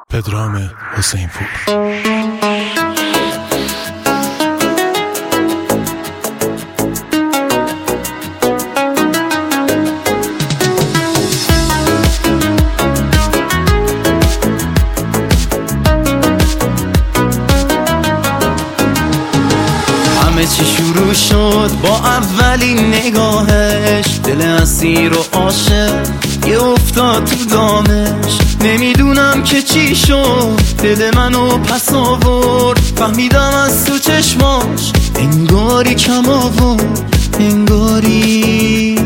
پدرام حسین پور. همه چی شروع شد با اولین نگاهش، دل اسیر و عاشق یه افتاد تو دامش. نمیدونم که چی شد، دل منو پس آورد، فهمیدم از تو چشماش انگاری کم آورد، انگاری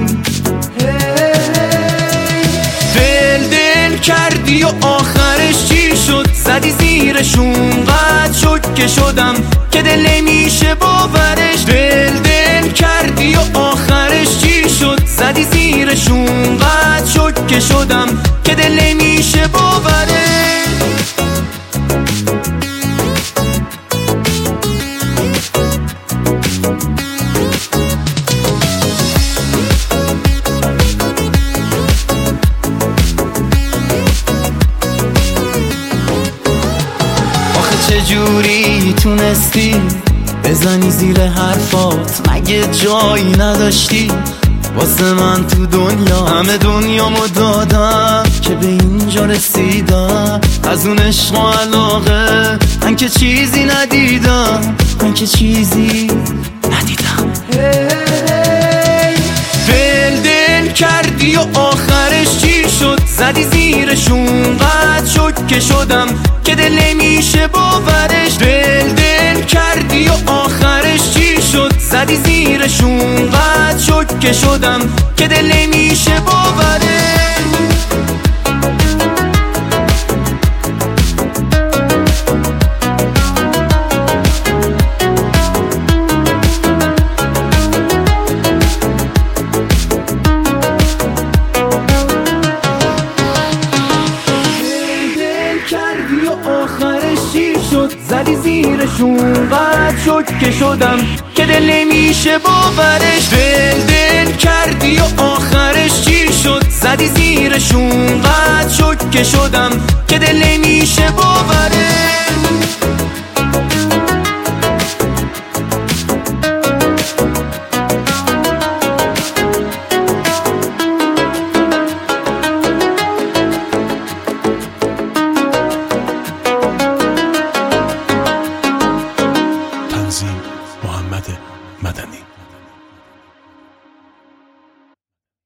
دل کردی و آخرش چی شد؟ زدی زیرشون قد شد که شدم که دل نمیشه باورش. دل کردی و آخرش چی شد؟ زدی زیرشون قد شد که شدم که دل نمیشه باورش. چجوری تونستی بزنی زیر حرفات؟ مگه جایی نداشتی واسه من تو دنیا؟ همه دنیامو دادم که به اینجا رسیدم، از اون عشق و علاقه من که چیزی ندیدم، من که چیزی ندیدم. دل کردی و آخرش چی شد؟ زدی زیرشون قد شد که شدم که دل نمیشه باورش. دل کردی و آخرش چی شد؟ زدی زیرشون قد شد که شدم که دل نمیشه باورش. زدی زیرشون قد شد که شدم که دل نمیشه باورش. دل کردی و آخرش چی شد؟ زدی زیرشون قد شد که شدم که دل نمیشه